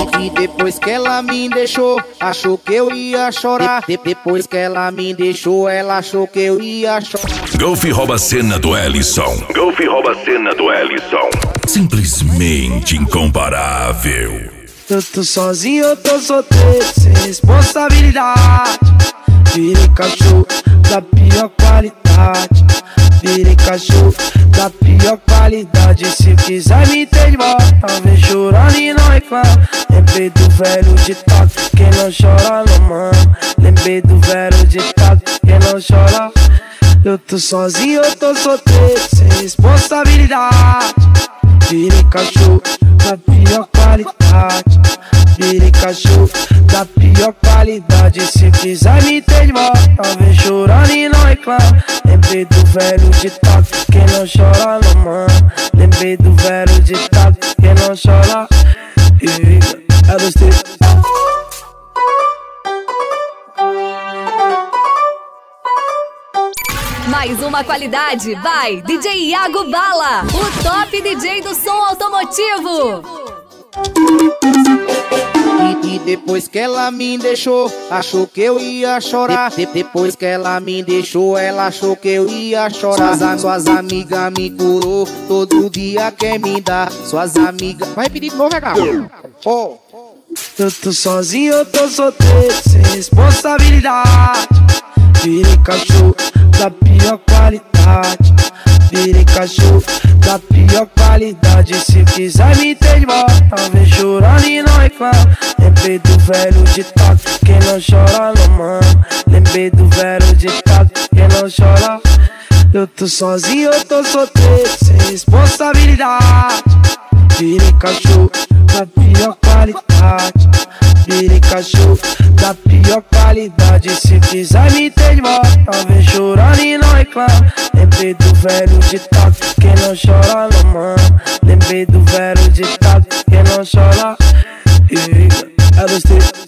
E depois que ela me deixou, achou que eu ia chorar. Depois que ela me deixou, ela achou que eu ia chorar. Golf rouba a cena do Ellison. Golf rouba a cena do Ellison. Simplesmente incomparável. Eu tô sozinho, eu tô solteiro, sem responsabilidade. Virei cachorro da pior qualidade. Virei cachorro da pior qualidade. Se quiser me ter de volta, vem chorando e não reclama. Lembrei do velho ditado, quem não chora não mama. Lembrei do velho ditado, quem não chora. Eu tô sozinho, eu tô solteiro, sem responsabilidade. Virei cachorro da pior qualidade. Virei cachorro da pior qualidade. Se quiser me ter de volta, vem chorando e não reclama. Lembrei do velho ditado, quem não chora não mama. Lembrei do velho ditado, quem não chora. É dos teus. Mais uma qualidade, vai, DJ Iago Bala, o top DJ do som automotivo. E depois que ela me deixou, achou que eu ia chorar. Depois que ela me deixou, ela achou que eu ia chorar. Suas amigas me curou, todo dia quer me dar. Suas amigas... Vai pedir de novo, garoto. Eu tô sozinho, eu tô solteiro, sem responsabilidade. Virei cachorro da pior qualidade. Virei cachorro da pior qualidade. Se quiser me ter de volta, vem chorando e não reclama. Lembrei do velho ditado, quem não chora não mama. Lembrei do velho ditado, quem não chora. Eu tô sozinho, eu tô solteiro, sem responsabilidade. Virei cachorro da pior qualidade. Virei cachorro da pior qualidade. Se quiser me ter de volta, vem chorando e não reclama. Lembrei do velho ditado, quem não chora não mama. Lembrei do velho ditado, quem não chora. É dos teus.